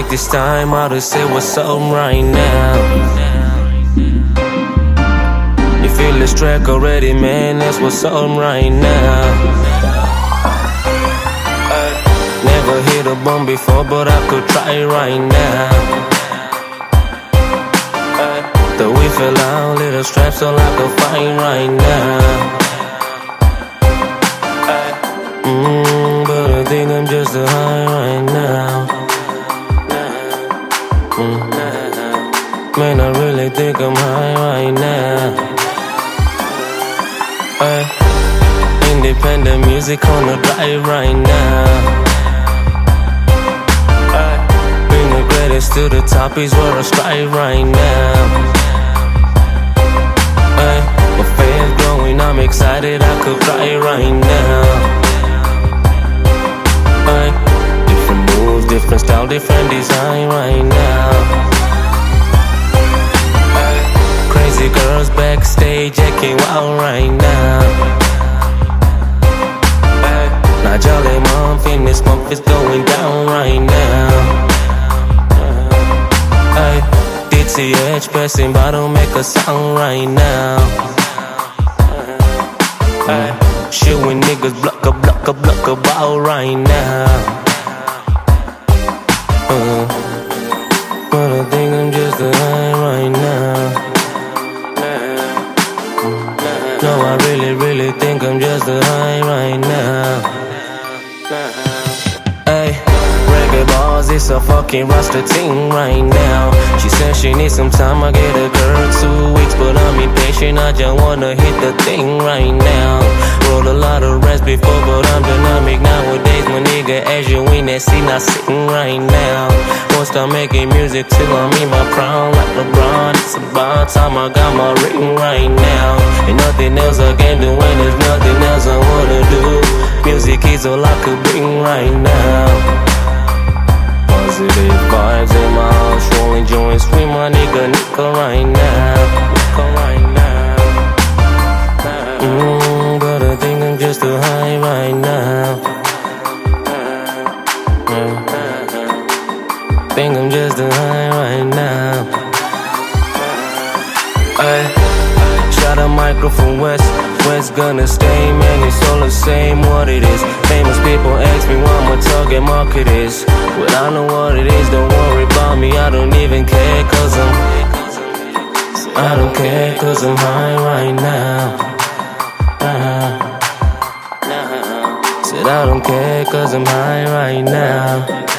take this time out to say what's up right now. You feel this track already, man, that's what's up right now. Never hit a bump before, but I could try right now. Though we fell out, little straps so I could find right now. But I think I'm just a high right now. Man, I really think I'm high right now. Independent music on the drive right now. Bring the greatest to the top is where I strive right now. My fans growing, I'm excited, I could cry right now. Different moves, different style, different design right now. Crazy girls backstage acting wild right now. Now Jolly Month in this month is going down right now. DTH pressing bottle make a sound right now. Shooting niggas block a ball right now. But I think I'm just a high right now. No, I really think I'm just a high right now. Reggae balls, it's a fucking roster team right now. She said she needs some time, I get a girl 2 weeks, but I'm impatient, I just wanna hit the thing right now. Roll a lot of rest before, but I'm dynamic nowadays. My nigga, as you in that seat, not sitting right now. Won't start making music till I'm in my prime, like LeBron. It's about time I got my ring right now. And nothing else I can do, and there's nothing else I wanna do. Music is all I could bring right now. Positive vibes in my house, rolling joints, scream my nigga right now. Right now. But I think I'm just too high right now. Think I'm just too high right now. Shot a microphone West gonna stay, man, it's all the same what it is. Famous people ask me what my target market is. Well, I know what it is, don't worry about me, I don't even care, I don't care, cause I'm high right now. Said I don't care, cause I'm high right now.